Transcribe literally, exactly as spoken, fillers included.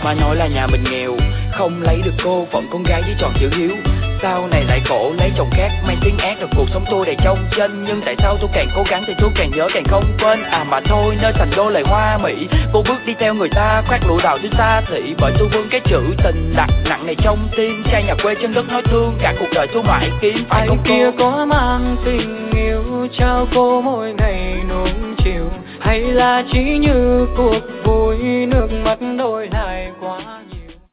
Ba nói là nhà mình nghèo, không lấy được cô, phận con gái với tròn chữ hiếu. Sau này lại khổ lấy chồng khác, mang tiếng ác rồi cuộc sống tôi đầy trong chân. Nhưng tại sao tôi càng cố gắng thì tôi càng nhớ càng không quên. À mà thôi, nơi thành đô lại hoa mỹ, cô bước đi theo người ta khoác lụa đào dưới xa thị. Bởi tôi vương cái chữ tình đặt nặng này trong tim, trai nhà quê chân đất nói thương, cả cuộc đời tôi mãi kiếm. Ai anh kia có mang tình yêu trao cô mỗi ngày nuông chiều, hay là chỉ như cuộc vui nước mắt đôi lại qua.